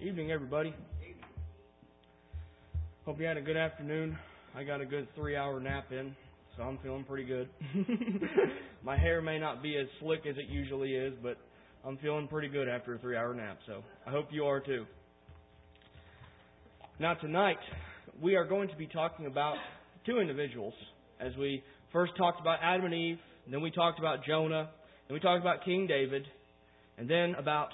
Evening, everybody. Hope you had a good afternoon. I got a good 3-hour nap in, so I'm feeling pretty good. My hair may not be as slick as it usually is, but I'm feeling pretty good after a 3-hour nap, so I hope you are too. Now tonight, we are going to be talking about two individuals. As we first talked about Adam and Eve, then we talked about Jonah, then we talked about King David, and then about...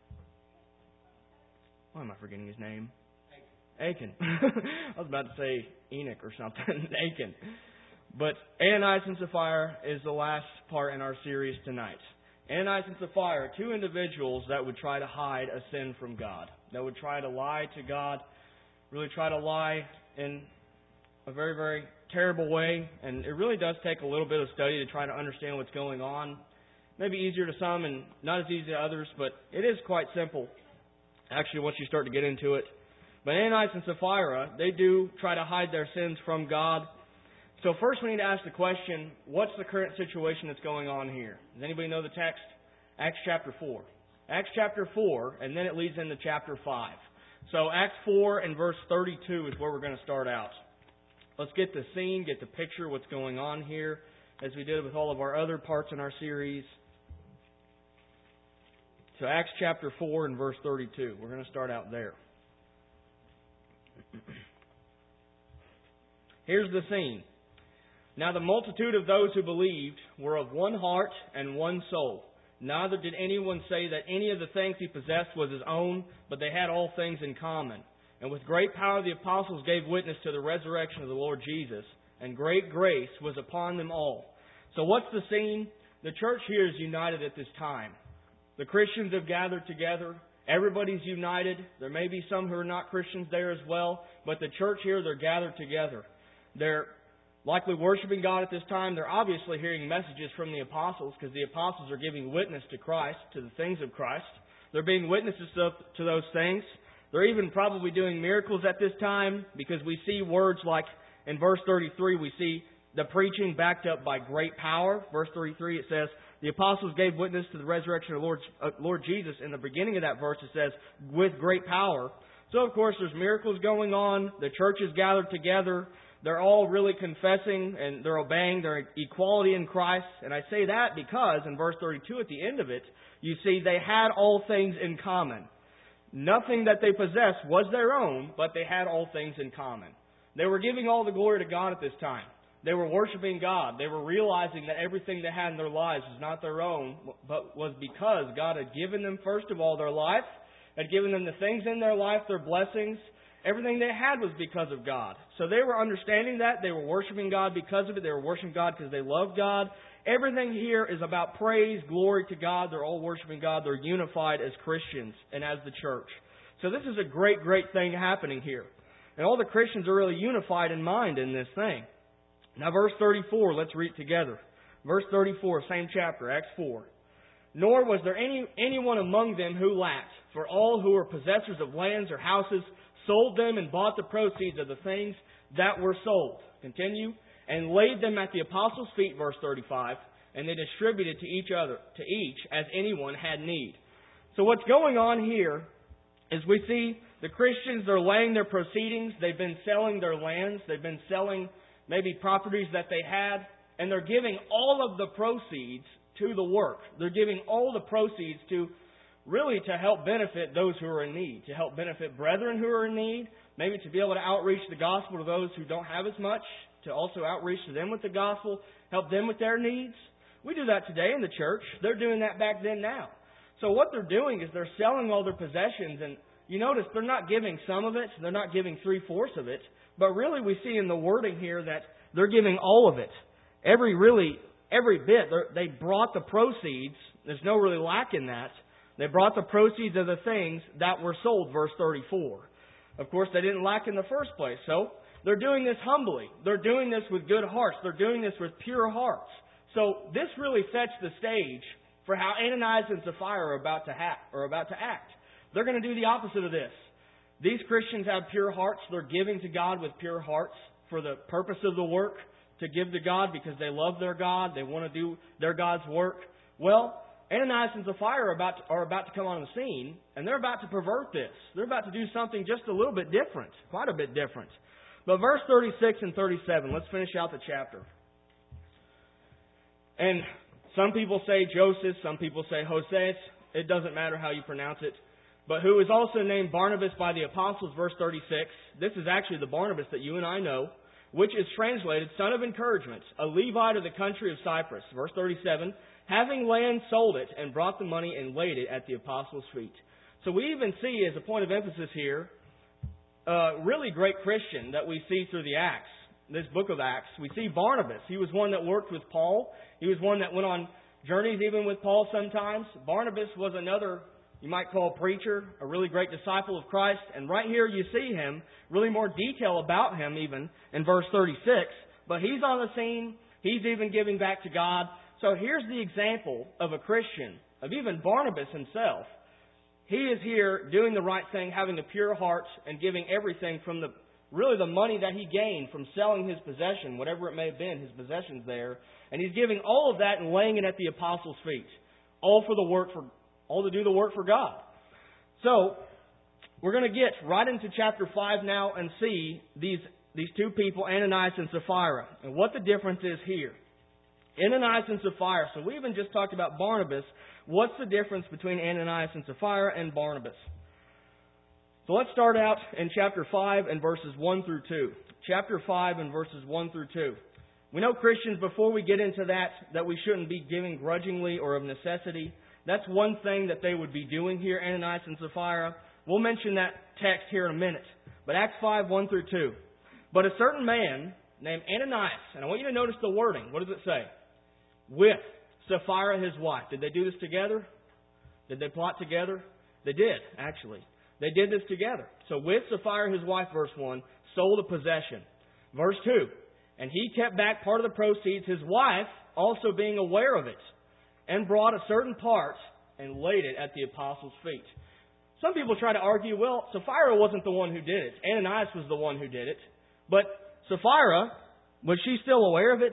Why am I forgetting his name? Achan. I was about to say Enoch or something. Achan. But Ananias and Sapphira is the last part in our series tonight. Ananias and Sapphira, two individuals that would try to hide a sin from God. That would try to lie to God. Really try to lie in a very, very terrible way. And it really does take a little bit of study to try to understand what's going on. Maybe easier to some and not as easy to others, but it is quite simple. Actually, once you start to get into it. But Ananias and Sapphira, they do try to hide their sins from God. So first we need to ask the question, what's the current situation that's going on here? Does anybody know the text? Acts chapter 4. Acts chapter 4, and then it leads into chapter 5. So Acts 4 and verse 32 is where we're going to start out. Let's get the scene, get the picture, what's going on here, as we did with all of our other parts in our series. So Acts chapter 4 and verse 32. We're going to start out there. Here's the scene. Now the multitude of those who believed were of one heart and one soul. Neither did anyone say that any of the things he possessed was his own, but they had all things in common. And with great power the apostles gave witness to the resurrection of the Lord Jesus, and great grace was upon them all. So what's the scene? The church here is united at this time. The Christians have gathered together. Everybody's united. There may be some who are not Christians there as well. But the church here, they're gathered together. They're likely worshiping God at this time. They're obviously hearing messages from the apostles because the apostles are giving witness to Christ, to the things of Christ. They're being witnesses to those things. They're even probably doing miracles at this time because we see words like in verse 33, we see the preaching backed up by great power. Verse 33, it says, the apostles gave witness to the resurrection of Lord Jesus. In the beginning of that verse, it says, with great power. So, of course, there's miracles going on. The church is gathered together. They're all really confessing and they're obeying their equality in Christ. And I say that because in verse 32, at the end of it, you see they had all things in common. Nothing that they possessed was their own, but they had all things in common. They were giving all the glory to God at this time. They were worshiping God. They were realizing that everything they had in their lives was not their own, but was because God had given them, first of all, their life, had given them the things in their life, their blessings. Everything they had was because of God. So they were understanding that. They were worshiping God because of it. They were worshiping God because they loved God. Everything here is about praise, glory to God. They're all worshiping God. They're unified as Christians and as the church. So this is a great, great thing happening here. And all the Christians are really unified in mind in this thing. Now verse 34, let's read it together. Verse 34, same chapter, Acts 4. Nor was there anyone among them who lacked, for all who were possessors of lands or houses sold them and bought the proceeds of the things that were sold. Continue. And laid them at the apostles' feet, verse 35, and they distributed to each as anyone had need. So what's going on here is we see the Christians, they're laying their proceedings, they've been selling their lands, they've been selling maybe properties that they had, and they're giving all of the proceeds to the work. They're giving all the proceeds to help benefit those who are in need, to help benefit brethren who are in need, maybe to be able to outreach the gospel to those who don't have as much, to also outreach to them with the gospel, help them with their needs. We do that today in the church. They're doing that back then now. So what they're doing is they're selling all their possessions, and you notice they're not giving some of it, they're not giving 3/4 of it, but really we see in the wording here that they're giving all of it. Every bit. They brought the proceeds. There's no really lack in that. They brought the proceeds of the things that were sold, verse 34. Of course, they didn't lack in the first place. So they're doing this humbly. They're doing this with good hearts. They're doing this with pure hearts. So this really sets the stage for how Ananias and Sapphira are about to act. They're going to do the opposite of this. These Christians have pure hearts. They're giving to God with pure hearts for the purpose of the work, to give to God because they love their God. They want to do their God's work. Well, Ananias and Sapphira are about to come on the scene, and they're about to pervert this. They're about to do something just a little bit different, quite a bit different. But verse 36 and 37, let's finish out the chapter. And some people say Joseph, some people say Joses. It doesn't matter how you pronounce it. But who is also named Barnabas by the apostles, verse 36. This is actually the Barnabas that you and I know, which is translated son of encouragement, a Levite of the country of Cyprus. Verse 37, having land sold it and brought the money and laid it at the apostles' feet. So we even see, as a point of emphasis here, a really great Christian that we see through the Acts, this book of Acts. We see Barnabas. He was one that worked with Paul. He was one that went on journeys even with Paul sometimes. Barnabas was another, you might call, preacher, a really great disciple of Christ. And right here you see him, really more detail about him even in verse 36. But he's on the scene. He's even giving back to God. So here's the example of a Christian, of even Barnabas himself. He is here doing the right thing, having a pure heart, and giving everything from the money that he gained from selling his possession, whatever it may have been, his possessions there. And he's giving all of that and laying it at the apostles' feet. All to do the work for God. So, we're going to get right into chapter 5 now and see these two people, Ananias and Sapphira, and what the difference is here. Ananias and Sapphira. So we even just talked about Barnabas. What's the difference between Ananias and Sapphira and Barnabas? So let's start out in chapter 5 and verses 1 through 2. Chapter 5 and verses 1 through 2. We know, Christians, before we get into that we shouldn't be giving grudgingly or of necessity. That's one thing that they would be doing here, Ananias and Sapphira. We'll mention that text here in a minute. But Acts 5, 1 through 2. But a certain man named Ananias, and I want you to notice the wording. What does it say? With Sapphira his wife. Did they do this together? Did they plot together? They did, actually. They did this together. So with Sapphira his wife, verse 1, sold a possession. Verse 2, and he kept back part of the proceeds, his wife also being aware of it, and brought a certain part and laid it at the apostles' feet. Some people try to argue, well, Sapphira wasn't the one who did it. Ananias was the one who did it. But Sapphira, was she still aware of it?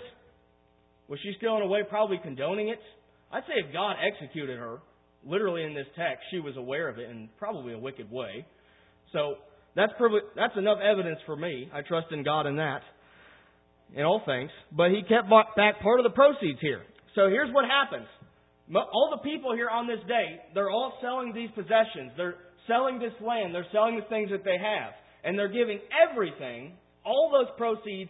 Was she still in a way probably condoning it? I'd say if God executed her, literally in this text, she was aware of it in probably a wicked way. So that's enough evidence for me. I trust in God in that, in all things. But he kept back part of the proceeds here. So here's what happens. All the people here on this day, they're all selling these possessions. They're selling this land. They're selling the things that they have. And they're giving everything, all those proceeds,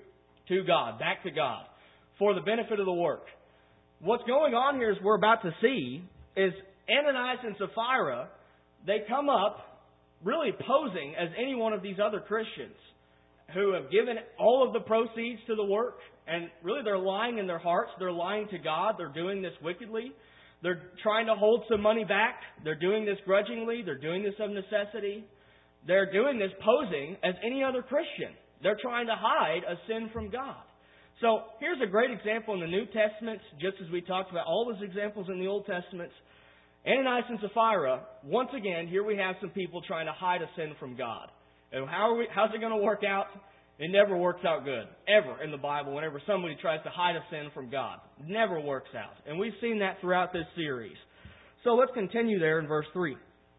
to God, back to God, for the benefit of the work. What's going on here is we're about to see is Ananias and Sapphira, they come up really posing as any one of these other Christians who have given all of the proceeds to the work. And really they're lying in their hearts. They're lying to God. They're doing this wickedly. They're trying to hold some money back. They're doing this grudgingly. They're doing this of necessity. They're doing this posing as any other Christian. They're trying to hide a sin from God. So here's a great example in the New Testament, just as we talked about all those examples in the Old Testament. Ananias and Sapphira, once again, here we have some people trying to hide a sin from God. And how's it going to work out? It never works out good, ever, in the Bible, whenever somebody tries to hide a sin from God. It never works out. And we've seen that throughout this series. So let's continue there in verse 3.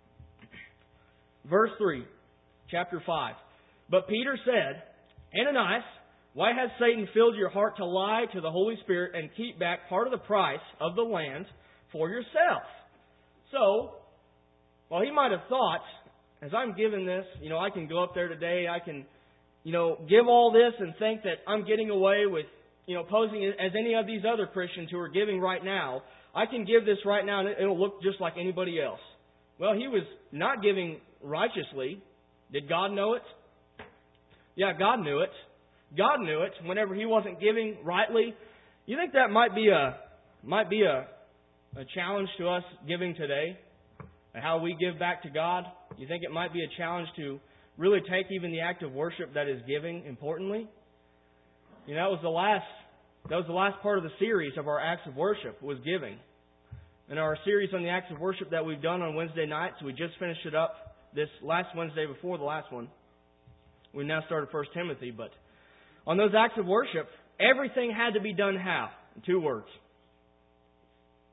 Verse 3, chapter 5. But Peter said, Ananias, why has Satan filled your heart to lie to the Holy Spirit and keep back part of the price of the land for yourself? So, well, he might have thought, as I'm giving this, I can go up there today, I can, give all this and think that I'm getting away with, posing as any of these other Christians who are giving right now. I can give this right now and it'll look just like anybody else. Well, he was not giving righteously. Did God know it? Yeah, God knew it. God knew it whenever he wasn't giving rightly. You think that might be a challenge to us giving today? And how we give back to God? You think it might be a challenge to really take even the act of worship that is giving importantly? That was the last part of the series of our acts of worship, was giving. And our series on the acts of worship that we've done on Wednesday nights, we just finished it up this last Wednesday before the last one. We now started 1 Timothy, but on those acts of worship, everything had to be done how? In 2 words.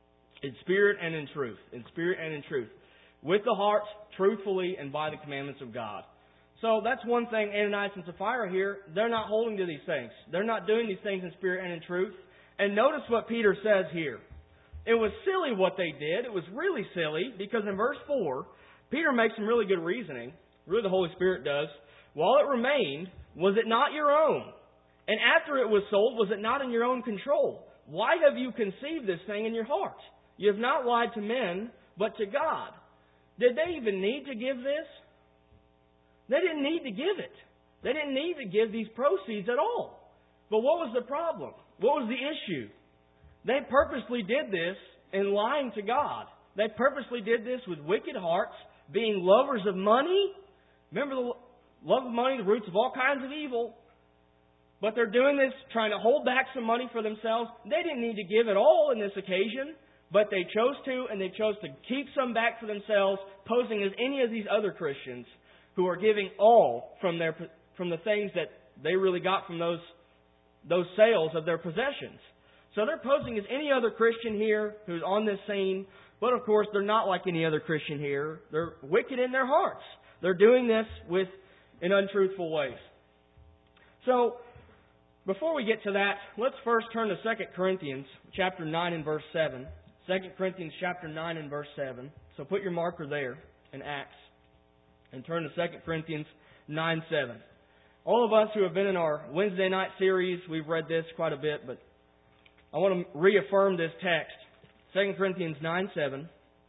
In spirit and in truth. In spirit and in truth. With the heart, truthfully, and by the commandments of God. So that's one thing. Ananias and Sapphira here, they're not holding to these things. They're not doing these things in spirit and in truth. And notice what Peter says here. It was silly what they did. It was really silly because in verse 4, Peter makes some really good reasoning. Really the Holy Spirit does. While it remained, was it not your own? And after it was sold, was it not in your own control? Why have you conceived this thing in your heart? You have not lied to men, but to God. Did they even need to give this? They didn't need to give it. They didn't need to give these proceeds at all. But what was the problem? What was the issue? They purposely did this in lying to God. They purposely did this with wicked hearts, being lovers of money. Remember, the love of money, the roots of all kinds of evil. But they're doing this, trying to hold back some money for themselves. They didn't need to give it all in this occasion, but they chose to, and they chose to keep some back for themselves, posing as any of these other Christians who are giving all from the things that they really got from those sales of their possessions. So they're posing as any other Christian here who's on this scene, but of course they're not like any other Christian here. They're wicked in their hearts. They're doing this in untruthful ways. So, before we get to that, let's first turn to 2 Corinthians chapter 9 and verse 7. 2 Corinthians chapter 9 and verse 7. So put your marker there in Acts and turn to 2 Corinthians 9:7. All of us who have been in our Wednesday night series, we've read this quite a bit, but I want to reaffirm this text. 2 Corinthians 9:7.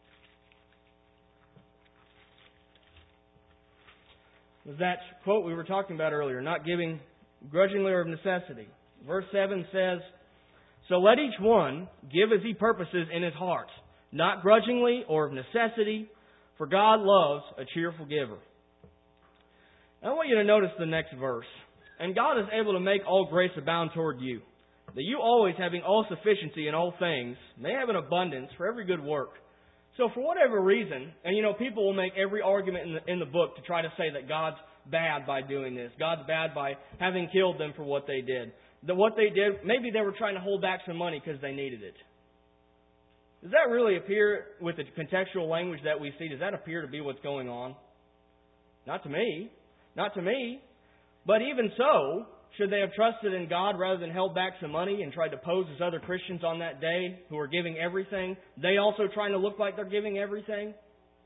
Was that quote we were talking about earlier, not giving grudgingly or of necessity. Verse 7 says, "So let each one give as he purposes in his heart, not grudgingly or of necessity, for God loves a cheerful giver." I want you to notice the next verse. "And God is able to make all grace abound toward you, that you always, having all sufficiency in all things, may have an abundance for every good work." So for whatever reason, and people will make every argument in the book to try to say that God's bad by doing this. God's bad by having killed them for what they did. That what they did, maybe they were trying to hold back some money because they needed it. Does that really appear with the contextual language that we see? Does that appear to be what's going on? Not to me. Not to me. But even so, should they have trusted in God rather than held back some money and tried to pose as other Christians on that day who are giving everything? They also trying to look like they're giving everything?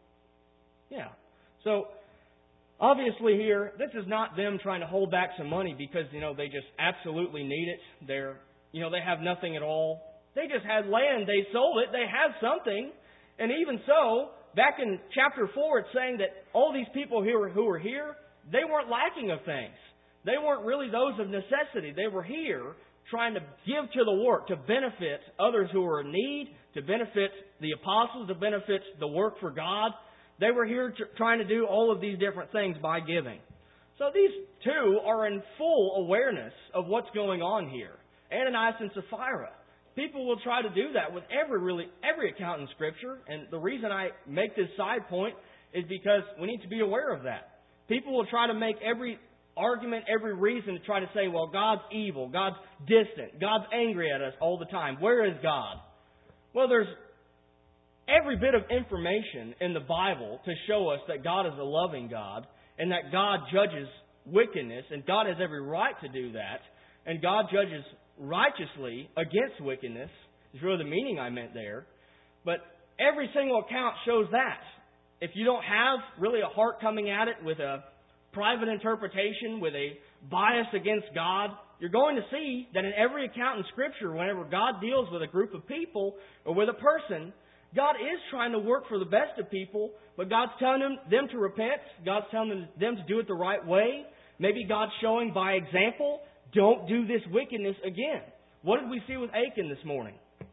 Yeah. So, obviously here, this is not them trying to hold back some money because, they just absolutely need it. They have nothing at all. They just had land. They sold it. They have something. And even so, back in chapter 4, it's saying that all these people who were here, they weren't lacking of things. They weren't really those of necessity. They were here trying to give to the work, to benefit others who were in need, to benefit the apostles, to benefit the work for God. They were here trying to do all of these different things by giving. So these two are in full awareness of what's going on here. Ananias and Sapphira. People will try to do that with every account in Scripture. And the reason I make this side point is because we need to be aware of that. People will try to make every argument, every reason to try to say, well, God's evil, God's distant, God's angry at us all the time. Where is God? Well, there's every bit of information in the Bible to show us that God is a loving God and that God judges wickedness, and God has every right to do that, and God judges righteously against wickedness is really the meaning I meant there. But every single account shows that. If you don't have really a heart coming at it with a private interpretation, with a bias against God, you're going to see that in every account in Scripture, whenever God deals with a group of people or with a person, God is trying to work for the best of people, but God's telling them to repent. God's telling them to do it the right way. Maybe God's showing by example, don't do this wickedness again. What did we see with Achan this morning?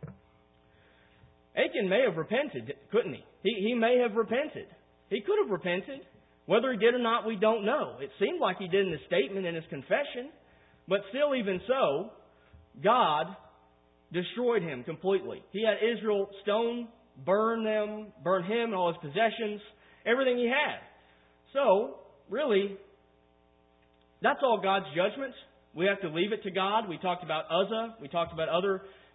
Achan may have repented, couldn't he? He may have repented. He could have repented. Whether he did or not, we don't know. It seemed like he did in his statement, in his confession. But still, even so, God destroyed him completely. He had Israel stone, burn him and all his possessions, everything he had. So, really, that's all God's judgments. We have to leave it to God. We talked about Uzzah. We talked about other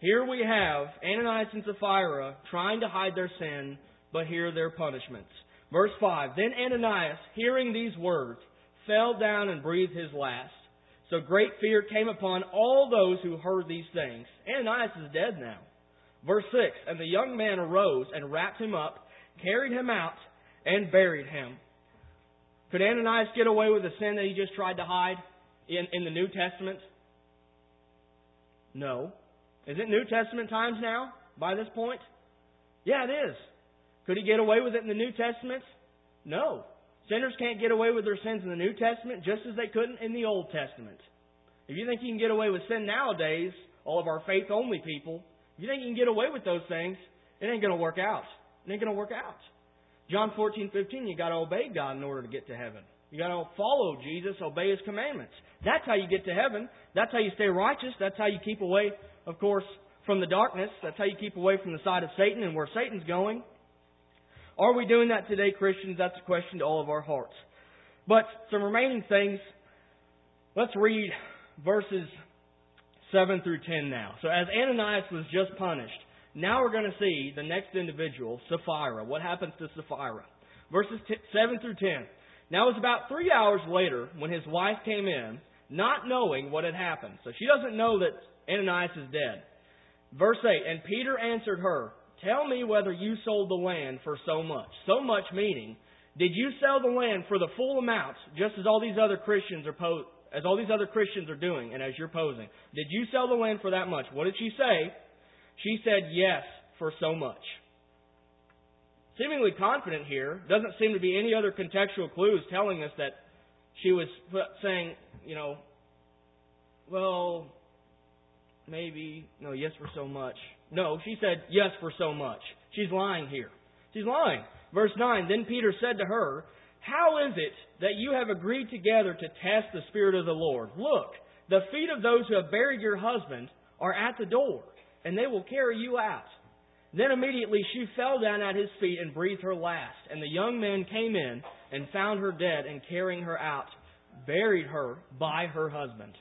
Here we have Ananias and Sapphira trying to hide their sin, but here are their punishments. Verse 5, Then Ananias, hearing these words, fell down and breathed his last. So great fear came upon all those who heard these things. Ananias is dead now. Verse 6, And the young man arose and wrapped him up, carried him out, and buried him. Could Ananias get away with the sin that he just tried to hide in the New Testament? No. Is it New Testament times now, by this point? Yeah, it is. Could he get away with it in the New Testament? No. Sinners can't get away with their sins in the New Testament just as they couldn't in the Old Testament. If you think you can get away with sin nowadays, all of our faith-only people, if you think you can get away with those things, it ain't going to work out. It ain't going to work out. John 14:15, you got to obey God in order to get to heaven. You got to follow Jesus, obey His commandments. That's how you get to heaven. That's how you stay righteous. That's how you keep away, of course, from the darkness. That's how you keep away from the side of Satan and where Satan's going. Are we doing that today, Christians? That's a question to all of our hearts. But some remaining things, let's read verses 7 through 10 now. So as Ananias was just punished, now we're going to see the next individual, Sapphira. What happens to Sapphira? Verses 7 through 10. Now it was about 3 hours later when his wife came in, not knowing what had happened. So she doesn't know that Ananias is dead. Verse 8, And Peter answered her, Tell me whether you sold the land for so much. So much meaning, did you sell the land for the full amount, just as all these other Christians are doing, and as you're posing? Did you sell the land for that much? What did she say? She said, Yes, for so much. Seemingly confident here. Doesn't seem to be any other contextual clues telling us that she was saying, well, maybe, no, yes for so much. No, she said, yes for so much. She's lying here. She's lying. Verse 9, Then Peter said to her, How is it that you have agreed together to test the Spirit of the Lord? Look, the feet of those who have buried your husband are at the door, and they will carry you out. Then immediately she fell down at his feet and breathed her last. And the young men came in and found her dead, and carrying her out, buried her by her husband.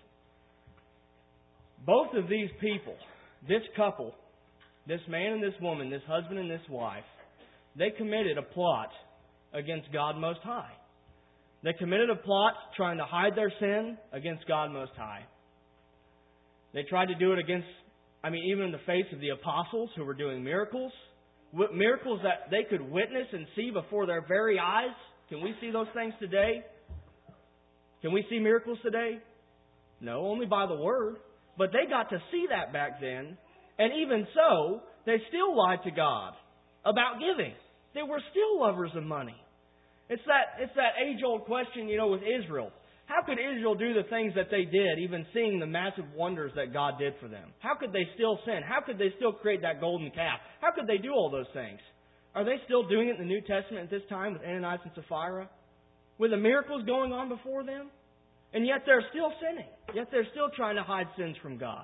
Both of these people, this couple, this man and this woman, this husband and this wife, they committed a plot against God Most High. They committed a plot trying to hide their sin against God Most High. They tried to do it against, even in the face of the apostles who were doing miracles. Miracles that they could witness and see before their very eyes. Can we see those things today? Can we see miracles today? No, only by the Word. But they got to see that back then. And even so, they still lied to God about giving. They were still lovers of money. It's that age-old question, with Israel. How could Israel do the things that they did, even seeing the massive wonders that God did for them? How could they still sin? How could they still create that golden calf? How could they do all those things? Are they still doing it in the New Testament at this time with Ananias and Sapphira? With the miracles going on before them? And yet they're still sinning. Yet they're still trying to hide sins from God.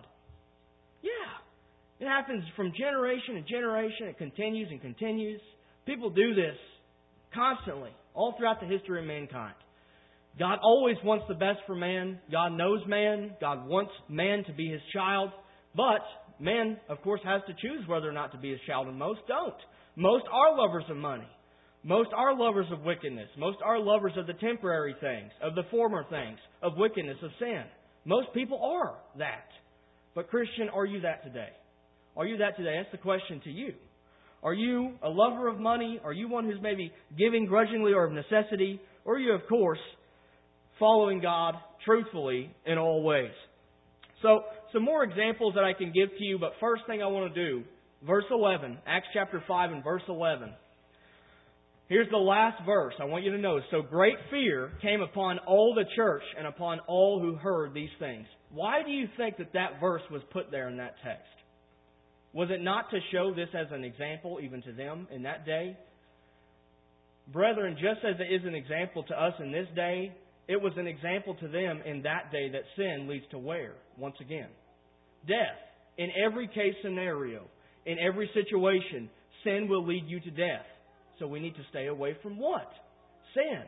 Yeah. It happens from generation to generation. It continues and continues. People do this constantly, all throughout the history of mankind. God always wants the best for man. God knows man. God wants man to be His child. But man, of course, has to choose whether or not to be His child, and most don't. Most are lovers of money. Most are lovers of wickedness. Most are lovers of the temporary things, of the former things, of wickedness, of sin. Most people are that. But Christian, are you that today? Are you that today? That's the question to you. Are you a lover of money? Are you one who's maybe giving grudgingly or of necessity? Or are you, of course, following God truthfully in all ways? So, some more examples that I can give to you, but first thing I want to do, verse 11, Acts chapter 5 and verse 11. Here's the last verse. I want you to know. So great fear came upon all the church and upon all who heard these things. Why do you think that verse was put there in that text? Was it not to show this as an example even to them in that day? Brethren, just as it is an example to us in this day, it was an example to them in that day that sin leads to where? Once again, death. In every case scenario, in every situation, sin will lead you to death. So we need to stay away from what? Sin.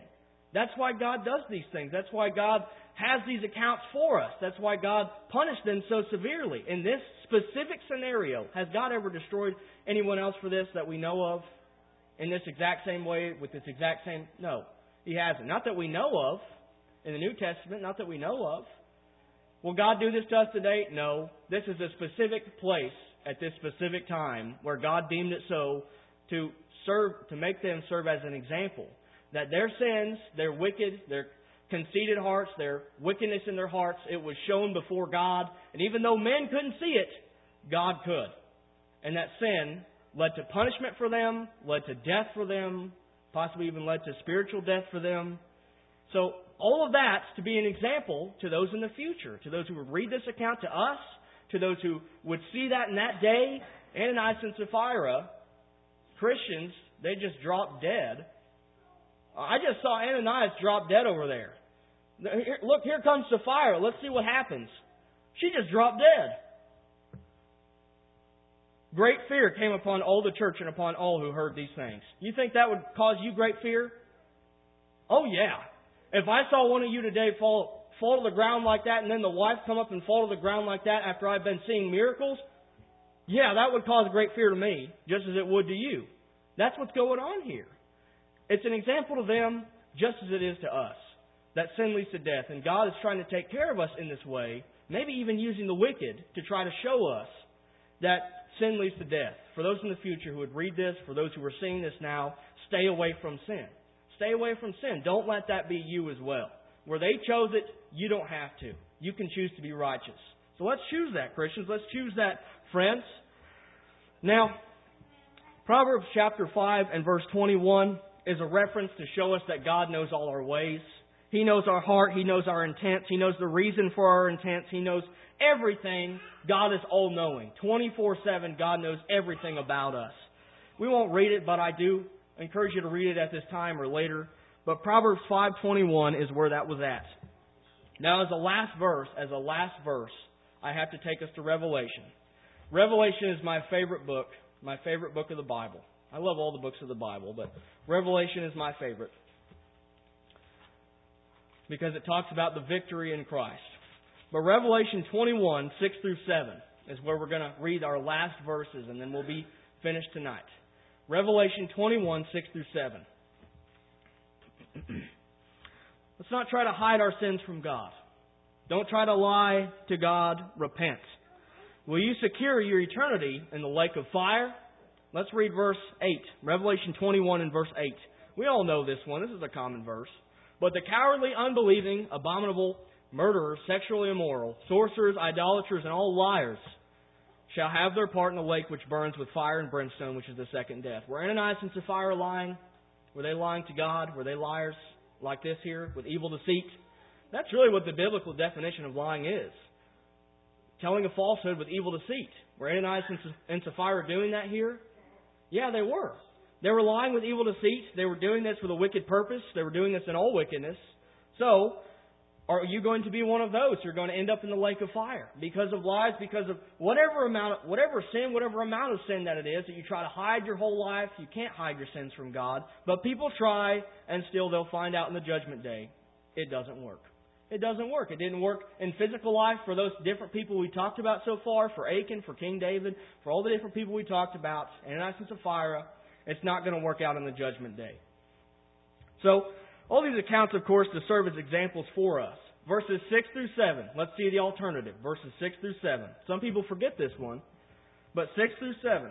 That's why God does these things. That's why God has these accounts for us. That's why God punished them so severely. In this specific scenario, has God ever destroyed anyone else for this that we know of? In this exact same way, with this exact same... No, He hasn't. Not that we know of. In the New Testament, not that we know of. Will God do this to us today? No. This is a specific place at this specific time where God deemed it so to make them serve as an example. That their sins, their wicked, their conceited hearts, their wickedness in their hearts, it was shown before God. And even though men couldn't see it, God could. And that sin led to punishment for them, led to death for them, possibly even led to spiritual death for them. So all of that's to be an example to those in the future, to those who would read this account, to us, to those who would see that in that day. Ananias and Sapphira, Christians, they just dropped dead. I just saw Ananias drop dead over there. Look, here comes Sapphira. Let's see what happens. She just dropped dead. Great fear came upon all the church and upon all who heard these things. You think that would cause you great fear? Oh, yeah. If I saw one of you today fall to the ground like that, and then the wife come up and fall to the ground like that after I've been seeing miracles, yeah, that would cause great fear to me, just as it would to you. That's what's going on here. It's an example to them, just as it is to us, that sin leads to death. And God is trying to take care of us in this way, maybe even using the wicked to try to show us that sin leads to death. For those in the future who would read this, for those who are seeing this now, stay away from sin. Stay away from sin. Don't let that be you as well. Where they chose it, you don't have to. You can choose to be righteous. So let's choose that, Christians. Let's choose that, friends. Now, Proverbs chapter 5 and verse 21 is a reference to show us that God knows all our ways. He knows our heart. He knows our intents. He knows the reason for our intents. He knows everything. God is all-knowing. 24/7, God knows everything about us. We won't read it, but I do encourage you to read it at this time or later. But Proverbs 5:21 is where that was at. Now, as a last verse, I have to take us to Revelation. Revelation is my favorite book of the Bible. I love all the books of the Bible, but Revelation is my favorite because it talks about the victory in Christ. But Revelation 21, 6 through 7 is where we're going to read our last verses, and then we'll be finished tonight. Revelation 21, 6 through 7. Let's not try to hide our sins from God. Don't try to lie to God. Repent. Will you secure your eternity in the lake of fire? Let's read verse 8. Revelation 21 and verse 8. We all know this one. This is a common verse. But the cowardly, unbelieving, abominable, murderers, sexually immoral, sorcerers, idolaters, and all liars shall have their part in the lake which burns with fire and brimstone, which is the second death. Were Ananias and Sapphira lying? Were they lying to God? Were they liars like this here, with evil deceit? That's really what the biblical definition of lying is. Telling a falsehood with evil deceit. Were Ananias and Sapphira doing that here? Yeah, they were. They were lying with evil deceit. They were doing this with a wicked purpose. They were doing this in all wickedness. So, are you going to be one of those who are going to end up in the lake of fire? Because of lies, because of whatever amount of sin that it is, that you try to hide your whole life. You can't hide your sins from God. But people try, and still they'll find out in the judgment day. It doesn't work. It doesn't work. It didn't work in physical life for those different people we talked about so far, for Achan, for King David, for all the different people we talked about, Ananias and Sapphira. It's not going to work out in the judgment day. So, all these accounts, of course, to serve as examples for us. Verses 6 through 7. Let's see the alternative. Verses 6 through 7. Some people forget this one, but 6 through 7.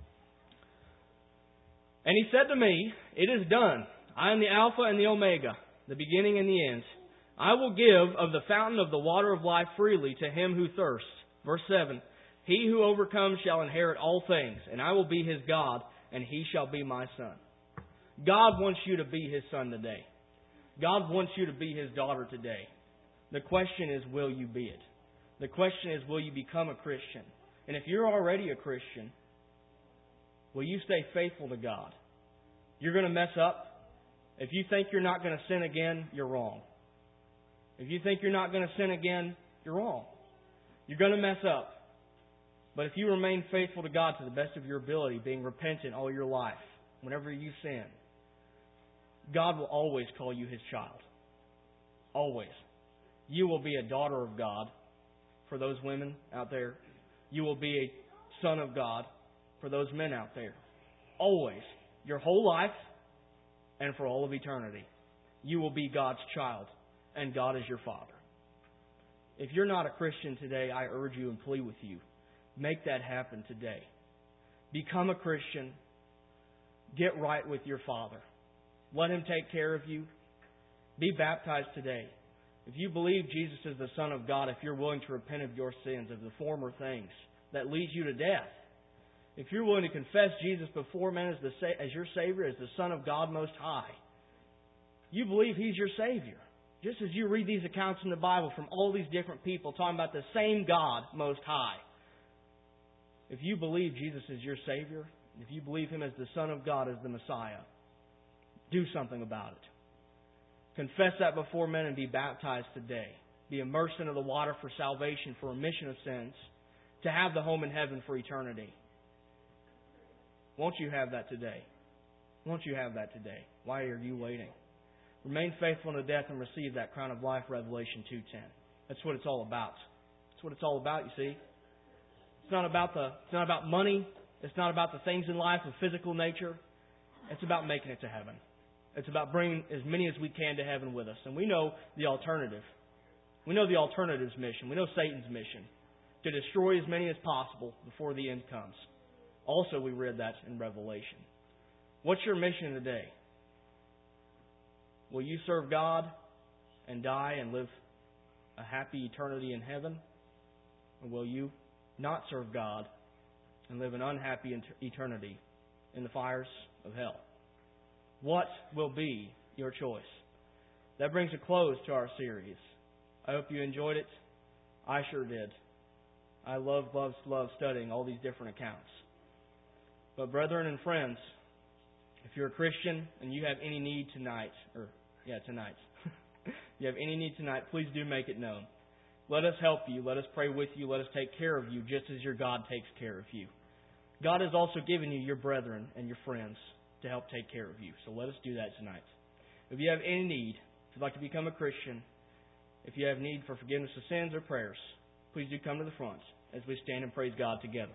And he said to me, "It is done. I am the Alpha and the Omega, the beginning and the end. I will give of the fountain of the water of life freely to him who thirsts." Verse 7. "He who overcomes shall inherit all things, and I will be his God, and he shall be my son." God wants you to be his son today. God wants you to be his daughter today. The question is, will you be it? The question is, will you become a Christian? And if you're already a Christian, will you stay faithful to God? You're going to mess up. If you think you're not going to sin again, you're wrong. If you think you're not going to sin again, you're wrong. You're going to mess up. But if you remain faithful to God to the best of your ability, being repentant all your life, whenever you sin, God will always call you His child. Always. You will be a daughter of God for those women out there. You will be a son of God for those men out there. Always. Your whole life and for all of eternity. You will be God's child, and God is your Father. If you're not a Christian today, I urge you and plead with you, make that happen today. Become a Christian. Get right with your Father. Let Him take care of you. Be baptized today. If you believe Jesus is the Son of God, if you're willing to repent of your sins, of the former things that lead you to death, if you're willing to confess Jesus before men as your Savior, as the Son of God Most High, you believe He's your Savior. Just as you read these accounts in the Bible from all these different people talking about the same God Most High. If you believe Jesus is your Savior, if you believe Him as the Son of God, as the Messiah, do something about it. Confess that before men and be baptized today. Be immersed into the water for salvation, for remission of sins, to have the home in heaven for eternity. Won't you have that today? Won't you have that today? Why are you waiting? Remain faithful unto death and receive that crown of life, Revelation 2:10. That's what it's all about. That's what it's all about, you see. It's not about money. It's not about the things in life of physical nature. It's about making it to heaven. It's about bringing as many as we can to heaven with us. And we know the alternative. We know the alternative's mission. We know Satan's mission. To destroy as many as possible before the end comes. Also, we read that in Revelation. What's your mission today? Will you serve God and die and live a happy eternity in heaven? Or will you not serve God and live an unhappy eternity in the fires of hell? What will be your choice? That brings a close to our series. I hope you enjoyed it. I sure did. I love studying all these different accounts. But brethren and friends, if you're a Christian and you have any need tonight, you have any need tonight, please do make it known. Let us help you. Let us pray with you. Let us take care of you just as your God takes care of you. God has also given you your brethren and your friends to help take care of you. So let us do that tonight. If you have any need, if you'd like to become a Christian, if you have need for forgiveness of sins or prayers, please do come to the front as we stand and praise God together.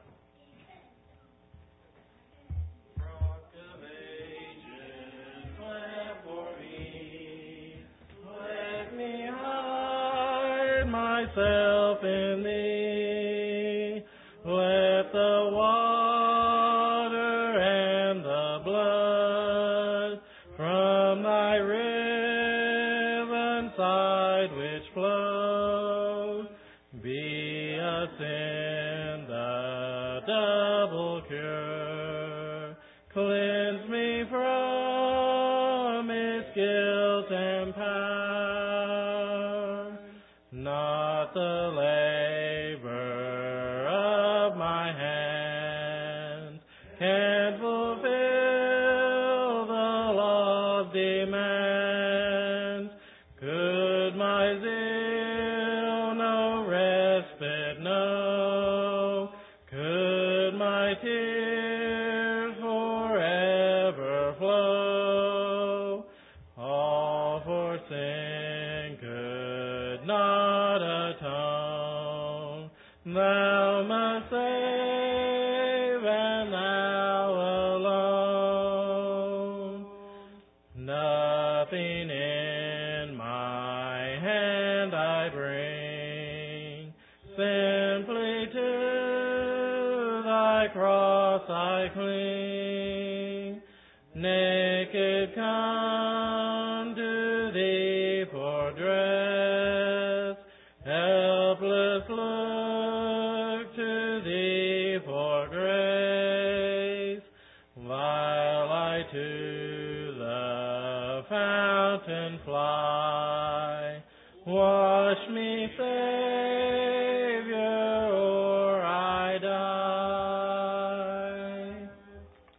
Myself in Thee, let the water and the blood from Thy riven side which flows be us in the double cure. Cleanse me from its guilt and power, not the labor of my hands can fulfill the law's demands. Could my zeal no respite know? Could my tears forever flow? All for sin could not atone. Thou must save, and Thou alone. Nothing in my hand I bring, simply to Thy cross I cling. Naked come to Thee for dress, helpless look to Thee for grace, while I to the fountain fly. Wash me,